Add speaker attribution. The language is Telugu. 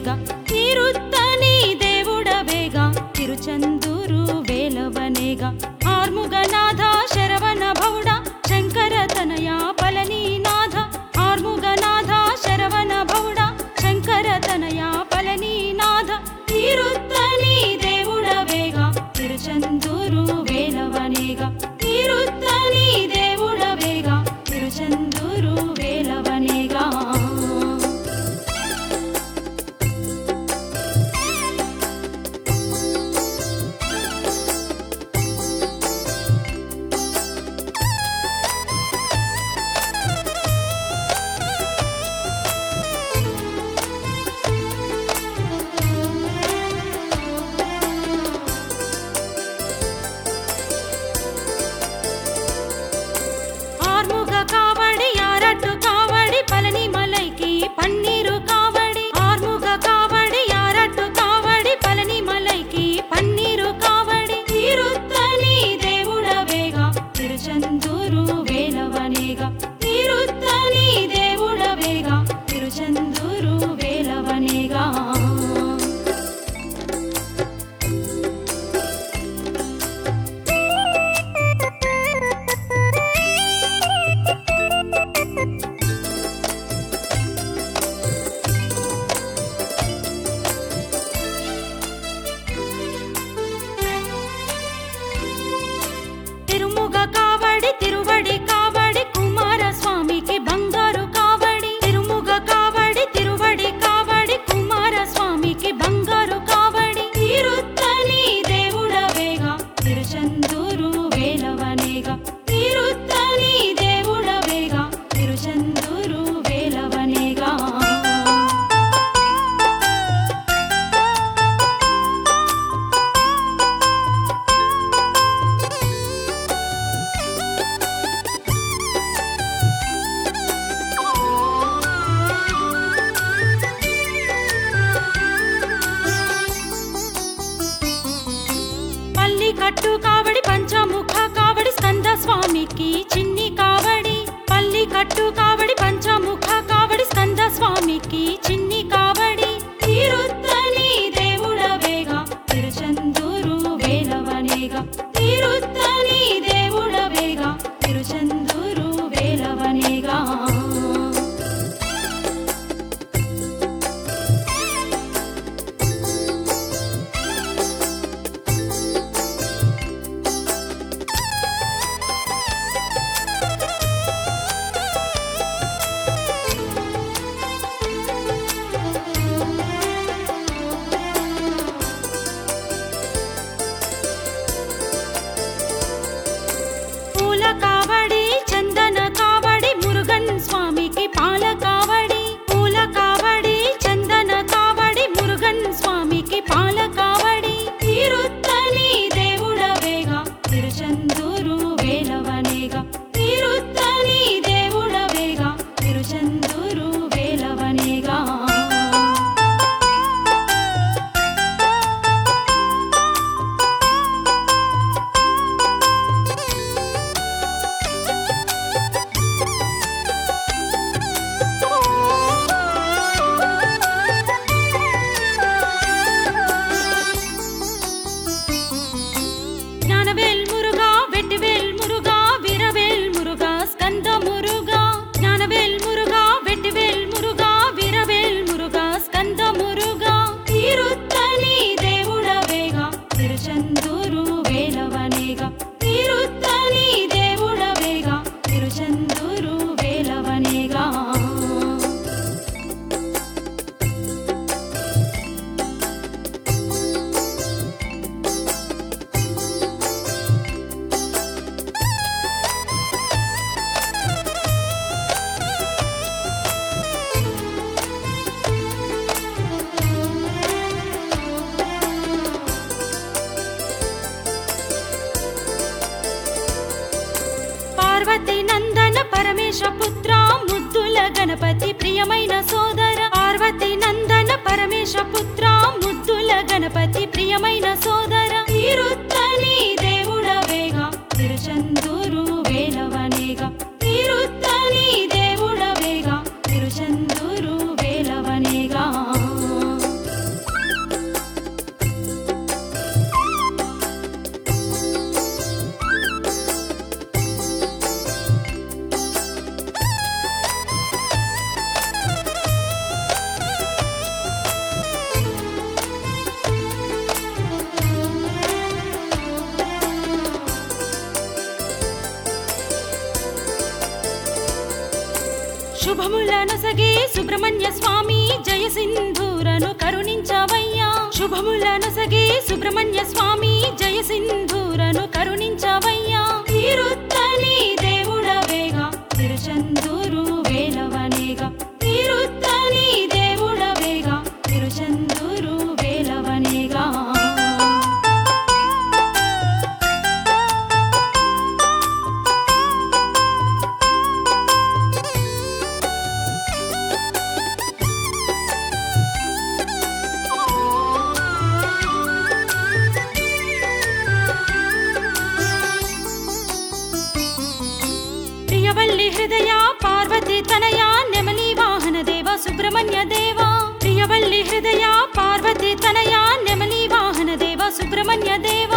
Speaker 1: దేవుడవేగా తిరుత్తని దేవుడవేగా తిరుచందూరు వేలవనేగా ఆర్ముగనాథ శరవణ భౌడ శంకర తనయ పళనినాథ ఆర్ముగనాథ శరవణ భౌడ శంకర తనయ పళనినాథ తిరుత్తని దేవుడవేగా తిరుచందూరు వేలవనేగా తిరుత్తని దేవుడవేగా తిరుచందూరు వేలవనేగా కావడి యారట్టు కావడి పళని మలైకి పన్నీరు కావడి ఆర్ముగ కావడి యారట్టు కావడి పళని మలైకి పన్నీరు కావడి తిరుత్తని దేవుడవేగా తిరుచందూరు వేలవనేగా తిరుత్తని దేవుడవేగా తిరుచందూరు వేలవనేగా తిరుముగ కావడి తిరువడి కావడి కుమారస్వామికి బంగారు కావడి తిరుముగ కావడి తిరువడి కావడి కుమారస్వామికి బంగారు కావడి తిరుత్తని దేవుడవేగా తిరుచందూరు వేలవనేగా తిరుత్తని దేవుడవేగా తిరుచందూరు వేలవనేగా పల్లి కట్టు కావడి పంచముఖ కావడి స్కంద స్వామికి చిన్ని కావడి పల్లి కట్టు కావడి పంచముఖ కావడి స్కంద స్వామికి చిన్ని కావడి తిరుత్తని దేవుడవేగా తిరుచందూరు వేలవనేగా తిరుత్తని దేవుడవేగా తిరుచందూరు వేలవనేగా పూల కావడి చందన కావడి మురుగన్ స్వామికి పాల కావడి పూల కావడి చందన కావడి మురుగన్ స్వామికి పాల కావడి తిరుత్తని దేవుడవేగా తిరుచందూరు వేలవనేగా తిరుత్తని దేవుడవేగా తిరుచందూరు వేలవనేగా జ్ఞానవేల్ మురుగా వెట్టివేల్ మురుగా వీరవేల్ మురుగా స్కంద మురుగా జ్ఞానవేల్ మురుగా వెట్టివేల్ మురుగా వీరవేల్ మురుగా స్కంద మురుగా తిరుత్తని దేవుడవేగా తిరుచందూరు వేలవనేగా తిరుత్తని దేవుడవేగా తిరుచందూరు వేలవనేగా పార్వతి నందన పరమేశ పుత్ర ముద్దుల గణపతి ప్రియమైన సోదర పార్వతి నందన పరమేశ పుత్ర ముద్దుల గణపతి ప్రియమైన సోదర తిరుత్తని దేవుడవేగా తిరుచందూరు వేలవనేగా తిరుత్తని దేవుడవేగా తిరుచందూరు వేలవనేగా శుభములనొసగే సుబ్రహ్మణ్య స్వామి జయ సింధూరను కరుణించవయ్యా శుభములనొసగే సుబ్రహ్మణ్య స్వామి జయ సింధూరను కరుణించవయ్యా తిరుత్తని దేవుడవేగా తిరుచందూరు వేలవనేగా తిరుత్తని దేవుడవేగా తిరుచందూరు వేలవనేగా ప్రియవల్లి హృదయ పార్వతి తనయా నెమలి వాహన దేవ సుబ్రహ్మణ్య దేవా ప్రియవల్లి హృదయ పార్వతి తనయా నెమలి వాహన దేవ సుబ్రహ్మణ్య దేవా